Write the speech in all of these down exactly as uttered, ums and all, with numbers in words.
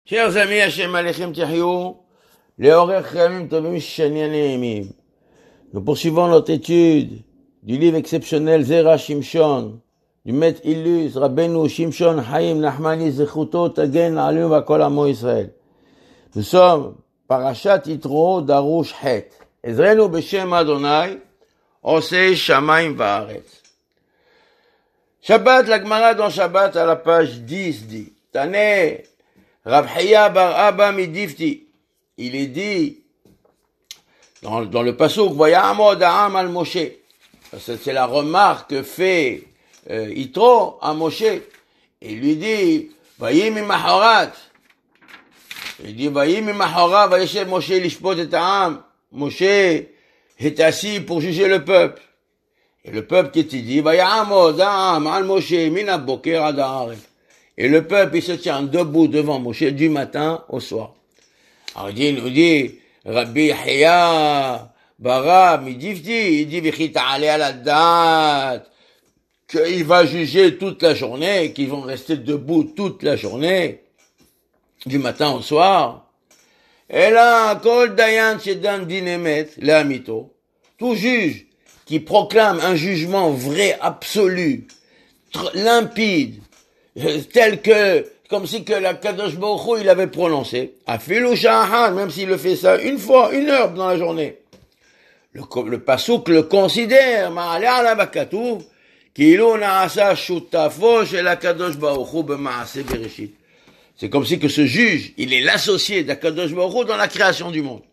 Chers amis, Hashem Alechem Tiahiou, les horaires Khamim Tovim Shanianim. Nous poursuivons notre étude du livre exceptionnel Zera Shimshon, du maître illustre Rabbeinu Shimshon Haim Nachmani Zechuto Tagen Alim Vakol Amo Israël. Nous sommes Parashat Yitro Darush Het. Ezrenu Beshem Adonai, Osei Shamaim Vaaretz. Shabbat, la Gemara dans Shabbat à la page dix dit, Tané, Rav Hiya bar Abba midifti. Il est dit, dans, dans le pasuk, Vayamod ha'am al Moshe. C'est la remarque que fait euh, Yitro à Moshe. Il lui dit, Vayim imahorat. Il dit, Vayim imahorat, Vayeshev Moshe lishpot et ha'am. Moshe est assis pour juger le peuple. Et le peuple qui était dit, Vayamod ha'am al Moshe mina boker ad ha'aretz. Et le peuple, il se tient debout devant Moshe du matin au soir. Alors il dit, il nous dit, Rabbi Hiya bara midifti, il dit, Vichita ale ala dat, qu'il va juger toute la journée, qu'ils vont rester debout toute la journée, du matin au soir. Et là, kol dayan shedan din emet, le amito, tout juge qui proclame un jugement vrai, absolu, limpide, tel que, comme si que la Kadosh Baruch Hu, il avait prononcé, afilu sha'ahan, même s'il le fait ça une fois, une heure dans la journée. Le, le pasuk le considère, ma'ale ala bakatuv, kilu na'asa shutafo shel HaKadosh Baruch Hu b'ma'aseh bereshit. C'est comme si que ce juge, il est l'associé d'HaKadosh Baruch Hu dans la création du monde.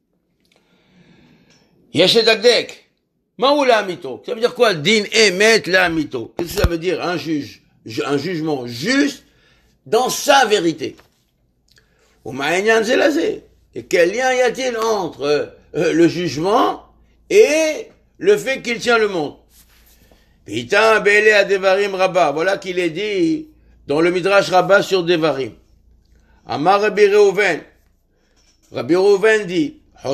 Yesh edakdek, ma'u la'amito. Ça veut dire quoi? Din emet la'amito. Qu'est-ce que ça veut dire, un juge? Un jugement juste dans sa vérité. Et quel lien y a-t-il entre euh, le jugement et le fait qu'il tient le monde? Voilà qu'il est dit dans le Midrash Rabbah sur Devarim. Amar Rabbi Reuven. Rabbi Reuven dit,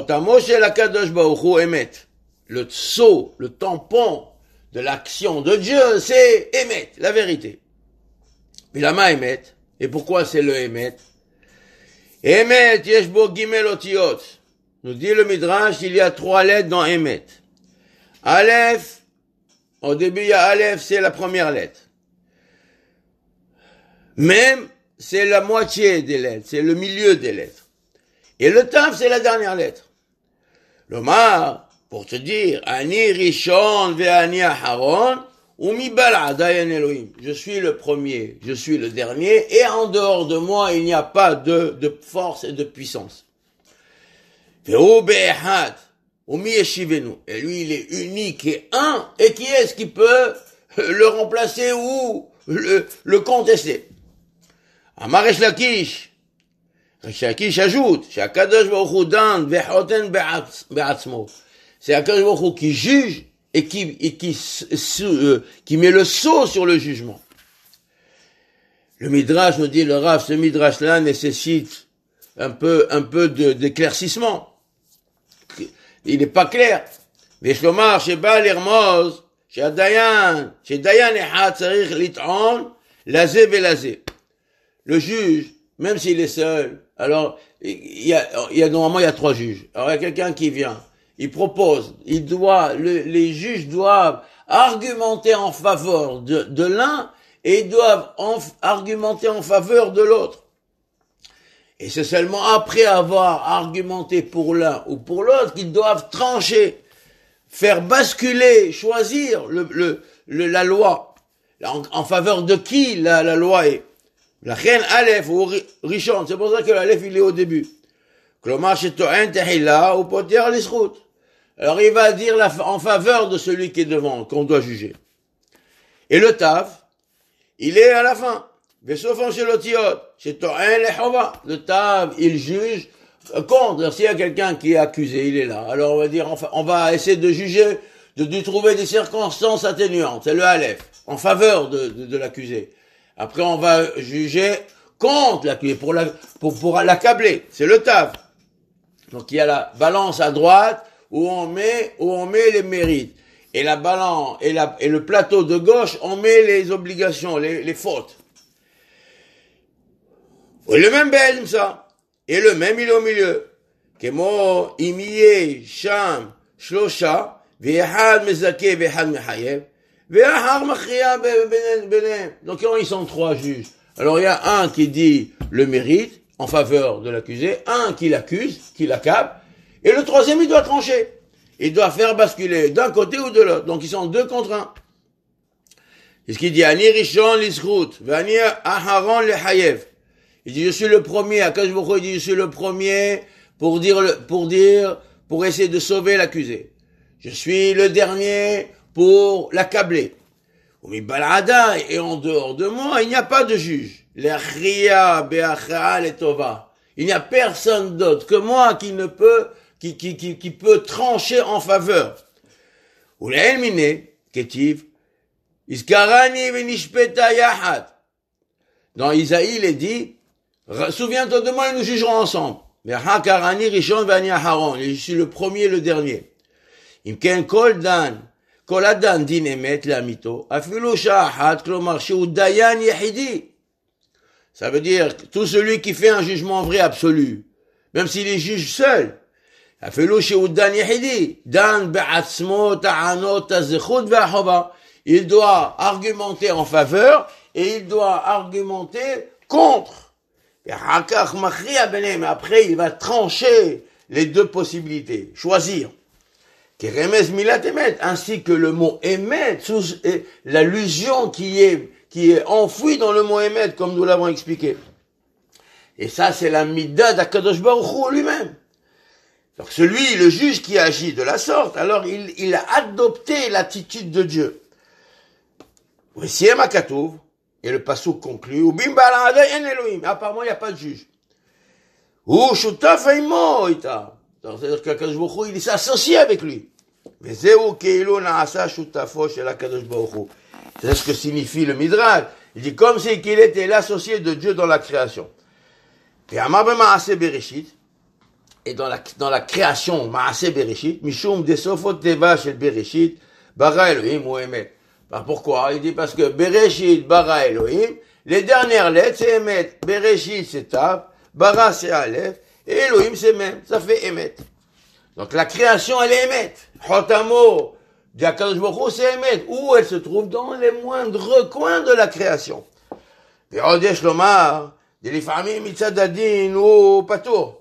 le sceau, le tampon de l'action de Dieu, c'est Emet, la vérité. Mais la main Emet. Et pourquoi c'est le Emet? Emet, yeshbo gimel otiyot. Nous dit le Midrash, il y a trois lettres dans Emet. Aleph, au début il y a Aleph, c'est la première lettre. Même, c'est la moitié des lettres, c'est le milieu des lettres. Et le Taf, c'est la dernière lettre. L'Omar, pour te dire, Ani Rishon ve'ani Aharon, umi bala dayan Elohim. Je suis le premier, je suis le dernier, et en dehors de moi, il n'y a pas de, de force et de puissance. Ve'u be'ehad, umi yeshivenu. Et lui, il est unique et un, et qui est-ce qui peut le remplacer ou le, le contester? Amar Resh Lakish. Resh Lakish ajoute, Shakadosh Baruch Hu dan ve'choten be'atzmo. C'est HaKadosh Baruch Hu qui juge et qui, et qui, euh, qui met le sceau sur le jugement. Le Midrash nous dit, le Rav, ce Midrash-là nécessite un peu, un peu de, d'éclaircissement. Il n'est pas clair. Veshlomar, sheba l'irmoz, chez Dayan, chez Dayan echad tzarich lit'on, lazé velazé. Le juge, même s'il est seul, alors, il y a, il y a, normalement, il y a trois juges. Alors, il y a quelqu'un qui vient. Il propose, il doit, le, les juges doivent argumenter en faveur de, de l'un et ils doivent en, argumenter en faveur de l'autre. Et c'est seulement après avoir argumenté pour l'un ou pour l'autre qu'ils doivent trancher, faire basculer, choisir le, le, le, la loi. En, en faveur de qui la, la loi est. La reine Aleph ou Rishon, c'est pour ça que l'Aleph il est au début. Klomar sheto'en tehila ou poter l'isrout. Alors il va dire la, en faveur de celui qui est devant, qu'on doit juger. Et le Tav, il est à la fin. Vesofan shelotiot, sheto'en lehova. Le Tav, il juge contre. S'il y a quelqu'un qui est accusé, il est là. Alors on va dire, enfin, on va essayer de juger, de lui trouver des circonstances atténuantes. C'est le Aleph, en faveur de, de, de l'accusé. Après on va juger contre l'accusé, pour, la, pour, pour l'accabler. C'est le Tav. Donc il y a la balance à droite, où on met, où on met les mérites. Et la balance, et la, et le plateau de gauche, on met les obligations, les, les fautes. Et le même ben ça. Et le même il est au milieu. Kemo imiye sham shlosha ve'ehad mezake ve'ehad mechayev ve'ahar machria benem. Donc ils sont trois juges. Alors il y a un qui dit le mérite en faveur de l'accusé, un qui l'accuse, qui l'accable, et le troisième il doit trancher. Il doit faire basculer d'un côté ou de l'autre. Donc ils sont deux contre un. C'est ce qu'il dit, Ani Rishon l'Isrout, Vani Aharon l'Hayev. Il dit, je suis le premier, Akash Bokho, il dit, je suis le premier pour dire, pour dire, pour essayer de sauver l'accusé. Je suis le dernier pour l'accabler. Et en dehors de moi, il n'y a pas de juge. L'Achriya, Be'achra, l'Etova. Il n'y a personne d'autre que moi qui ne peut, qui, qui, qui, qui peut trancher en faveur. Ou l'Elmine, Ketiv, Iskarani venishpeta yahat. Dans Isaïe, il est dit, souviens-toi de moi et nous jugerons ensemble. Mais hakarani rishon vani aharon. Je suis le premier et le dernier. Imken kol dan, kol adan din emet l'amito, afilu shahat, klomar sheu dayan yehidi. Ça veut dire, tout celui qui fait un jugement vrai absolu, même s'il est juge seul, afilu sheu dan yehidi, dan be'atzmo ta'anot ta'zechut ve'ahova. Il doit argumenter en faveur et il doit argumenter contre. Mais après, il va trancher les deux possibilités, choisir. Ainsi que le mot émet, l'allusion qui est, qui est enfouie dans le mot émet, comme nous l'avons expliqué. Et ça, c'est la midah d'Akadosh Baruch Hu lui-même. Donc celui, le juge qui agit de la sorte, alors il, il a adopté l'attitude de Dieu. Et le passouk conclut, apparemment il n'y a pas de juge. C'est-à-dire qu'Akadosh Baruch Hu, il s'est associé avec lui. C'est ce que signifie le Midrash. Il dit comme c'est qu'il était l'associé de Dieu dans la création. Et dans la, dans la création, Maaseh Bereshit, Mishum Desofot Teva Shel Bereshit, Bara Elohim ou Emet. Pourquoi? Il dit parce que Bereshit, Bara Elohim, les dernières lettres, c'est Emet. Bereshit, c'est Tav, Bara, c'est Aleph, et Elohim, c'est Mem. Ça fait Emet. Donc la création, elle est Emet. Chotamo, d'Akadosh Baruch Hu, c'est Emet. Où elle se trouve? Dans les moindres coins de la création. Et Odesh Lomar, de l'Ifamim, Mitzadadin ou Patour.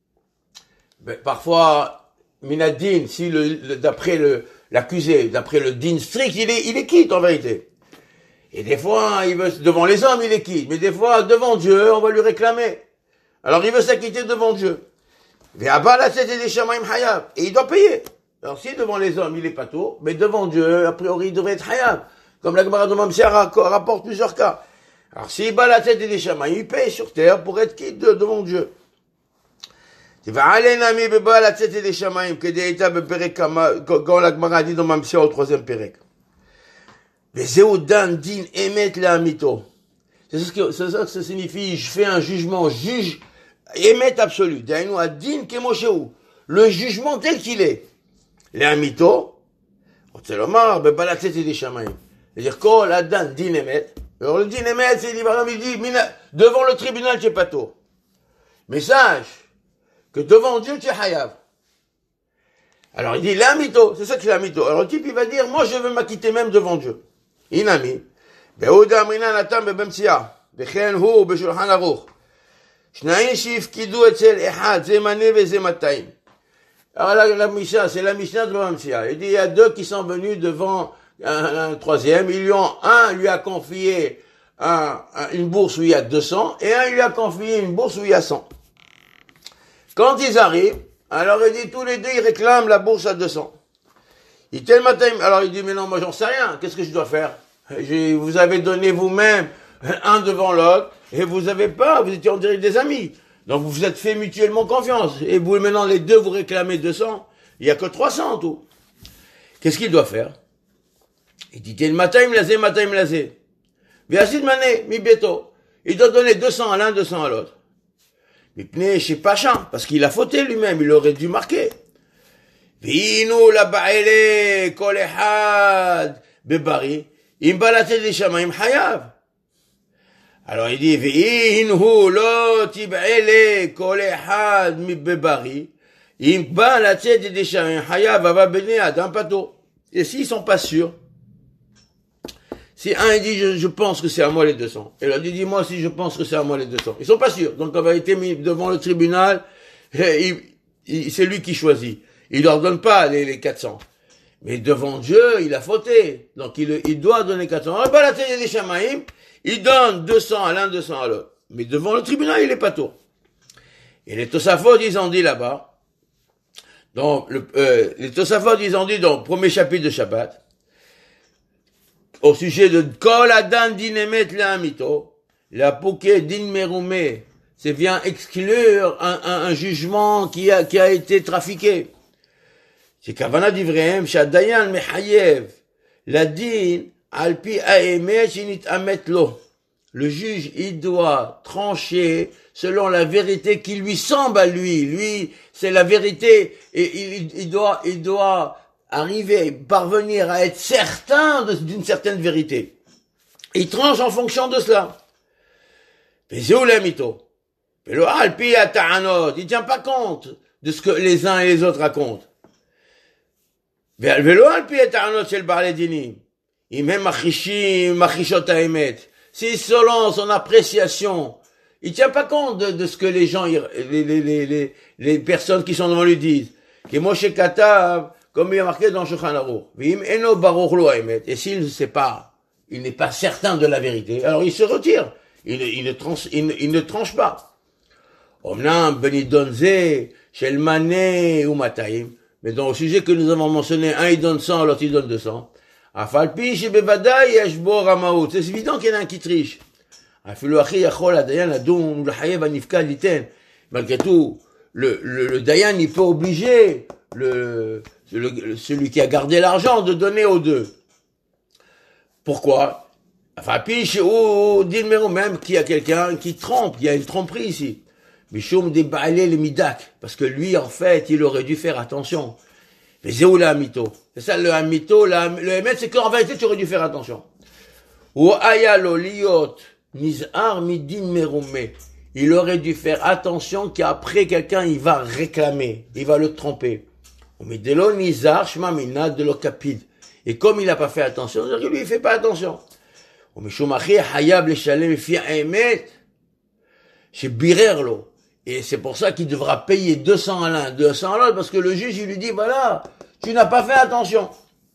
Parfois, Minadin, si le, le, d'après le, l'accusé, d'après le din strict, il est, il est quitte en vérité. Et des fois, il veut, devant les hommes, il est quitte. Mais des fois, devant Dieu, on va lui réclamer. Alors, il veut s'acquitter devant Dieu. Et il doit payer. Alors, si devant les hommes, il est pas tout, mais devant Dieu, a priori, il devrait être hayab. Comme la Gemara de Mamsia rapporte plusieurs cas. Alors, s'il bat la tête des Shamayim, il paye sur terre pour être quitte de, devant Dieu. Quand la Gemara dit dans Mamsia au troisième Pérec. C'est ce que ça signifie, je fais un jugement, juge, émet absolu. Le jugement tel qu'il est. Les amito, c'est-à-dire, quand Adan din émet, alors le din émet, c'est il dit, devant le tribunal, tu es pas tôt. Mais sache, que devant Dieu, tu es hayav. Alors il dit, l'amito, c'est ça que c'est l'amito. Alors le type, il va dire, moi je veux m'acquitter même devant Dieu. Inami. Be'ouda amrina natam be'bemtsia. Be'chen hu be'shulchan aruch. Shnaim shifkidu etzel echad, zemane ve'zematayim. Alors la, la Mishnah, c'est la Mishnah de Bemtsia. Il dit, il y a deux qui sont venus devant un, un troisième. Ils lui ont, un lui a confié un, un, une bourse où il y a deux cents, et un lui a confié une bourse où il y a cent. Quand ils arrivent, alors il dit, tous les deux, ils réclament la bourse à deux cents. Il tel matin, alors il dit, mais non, moi j'en sais rien, qu'est-ce que je dois faire? J'ai, vous avez donné vous-même un devant l'autre, et vous avez pas, vous étiez en direct des amis. Donc vous vous êtes fait mutuellement confiance. Et vous, maintenant, les deux, vous réclamez deux cents, il y a que trois cents en tout. Qu'est-ce qu'il doit faire? Il dit, tel matin, il me l'a matin, il me l'a Viasid mané, mi bieto. Il doit donner deux cents à l'un, deux cents à l'autre. Mais pnei chez Pachan, parce qu'il a fauté lui-même, il aurait dû marquer. Vinu la ba'ele kol echad bebari, im balatet les shamayim hayav. Alors il dit, V'inhu lo tib'ele kol echad mibebari, im ba la tête des chamins, hayav ava bene adam pato. Et s'ils sont pas sûrs, si un il dit, je, je pense que c'est à moi les deux cents, et l'autre il dit, moi aussi je pense que c'est à moi les deux cents, ils sont pas sûrs. Donc on va être mis devant le tribunal, il, il, c'est lui qui choisit. Il leur donne pas les, les quatre cents. Mais devant Dieu, il a fauté. Donc il, il doit donner quatre cents. Ah, bah, la tête des Shamaïm, il donne deux cents à l'un, deux cents à l'autre. Mais devant le tribunal, il est pas tour. Et les Tosafot, ils ont dit là-bas, donc, le, euh, les Tosafot, ils ont dit dans le premier chapitre de Shabbat, au sujet de Kol Adan Dinemet Le'amito, la Pouké Din Meroumé, c'est vient exclure un, un, un jugement qui a, qui a été trafiqué. C'est Kavana d'Ivrehem, Shadayan Mechayev, la din, Alpi Aemet Shinit Amet Lo. Le juge, il doit trancher selon la vérité qui lui semble à lui. Lui, c'est la vérité, et il, il doit, il doit arriver, parvenir à être certain de, d'une certaine vérité. Il tranche en fonction de cela. Pézéou l'amito. Pélo Alpi Ata'anot. Il tient pas compte de ce que les uns et les autres racontent. ולא על פי הטענות של בעלי דינים, אם הם מכחישים, מכחישות האמת, si selon son appréciation, il tient pas compte de, de ce que les gens, les, les, les, les, les personnes qui sont devant lui disent, que Moshe Katav, comme il a marqué dans Shulchan Aruch, v'im eno baruch lo haemet, et s'il ne sait pas, il n'est pas certain de la vérité, alors il se retire, il, il, ne, trans, il, il ne tranche pas. Omnam benidon ze, shel mané ou mataim, mais dans le sujet que nous avons mentionné, un il donne cent, l'autre il donne deux cents. Afalpi shebevadai yashbo ramaout. C'est évident qu'il y en a un qui triche. Afilu achi yachol hadayan ladun ulachayev hanifkad liten. Malgré tout, le, le, le dayan, il peut obliger le, le, celui qui a gardé l'argent de donner aux deux. Pourquoi? Afalpi sheu din mero, même qu'il y a quelqu'un qui trompe, il y a une tromperie ici. Mishum de ba'alé le midak, parce que lui, en fait, il aurait dû faire attention. Mais c'est où le hamito? C'est ça, le hamito, le emet, c'est qu'en vérité, tu aurais dû faire attention. Ou ayalo liot nizar midin meroumé. Il aurait dû faire attention qu'après quelqu'un, il va réclamer, il va le tromper. Mais de lo nizar shma mina de lo kapid. Et comme il n'a pas fait attention, lui, il fait pas attention. Mishum achi hayab le shalem fi emet, chez birerlo. Et c'est pour ça qu'il devra payer deux cents à l'un, deux cents à l'autre, parce que le juge, il lui dit, voilà, tu n'as pas fait attention.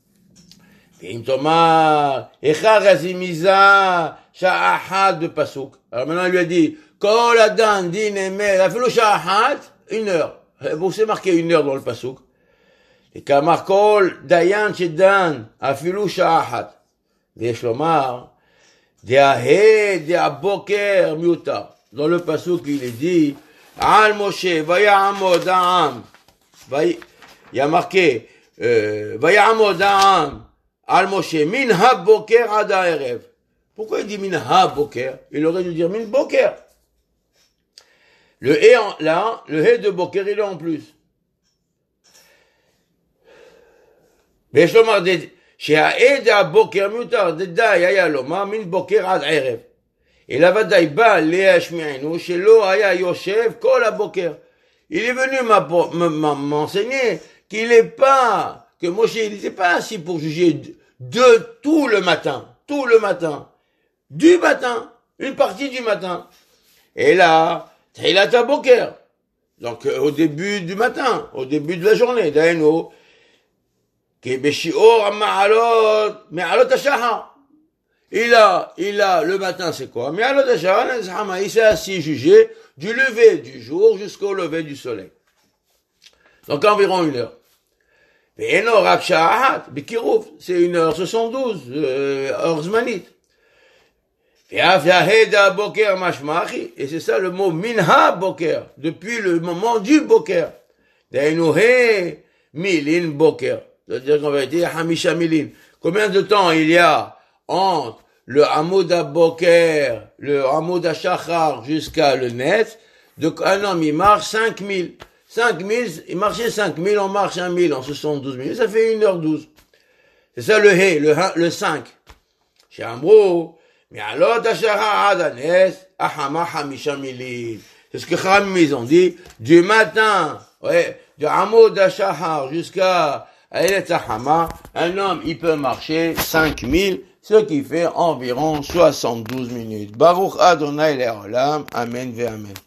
Alors maintenant, il lui a dit, Kol Adan Din Emet, Afilu Sha'ahat, une heure. Vous c'est marqué une heure dans le pasouk. Et Kamar Kol Dayan Shedan, Afilu Sha'ahat. Vesh lomar, Deahe, Deaboker, Miuta. Dans le pasouk, il est dit, Al Moshe, Vayamod Ha'am, il y a marqué, Vayamod Ha'am, Al Moshe, Min Ha-Boker Ad Ha'erev. Pourquoi il dit Min Ha-Boker? Il aurait dû dire Min Boker. Le He, là, le He de Boker, il est en plus. Mais je me dis, chez Ha-He de Boker, Mutar, de Dai, Ayaloma, Min Boker Ad Ha'erev. Et là, Vadaï ba le'ashmi'enu, shelo haya yoshev kol haboker. Il est venu m'enseigner qu'il n'est pas, que Moshe, il n'était pas assis pour juger de tout le matin, tout le matin, du matin, une partie du matin. Et là, Teilat haboker. Donc, au début du matin, au début de la journée, d'aïno, ki beshi'or ma'alot, ma'alot hashahar. Il a, il a, le matin c'est quoi? Mais alors déjà, il s'est assis jugé du lever du jour jusqu'au lever du soleil. Donc environ une heure. Et non, Raksha'ahat, Bikirouf, c'est une heure soixante-douze, euh, heure zmanite. Et c'est ça le mot minha boker, depuis le moment du boker. D'ainouhe milin boker. C'est-à-dire qu'en vérité, hamisha milin. Combien de temps il y a entre le Hamoud Boker, le Hamoud Shachar jusqu'à le Net? Donc un homme il marche cinq mille. cinq mille, il marchait cinq mille, on marche un mille en soixante-douze minutes, ça fait une heure douze. C'est ça le He, le, le cinq. Chez Amro, Mi'alot hashachar ad hanes, ahama hamisha milin. C'est ce que Chachamim ils ont dit, du matin, ouais, du Amud hashachar jusqu'à Eilat Hama, un homme, il peut marcher cinq mille, ce qui fait environ soixante-douze minutes. Baruch Adonai Le'olam, Amen ve Amen.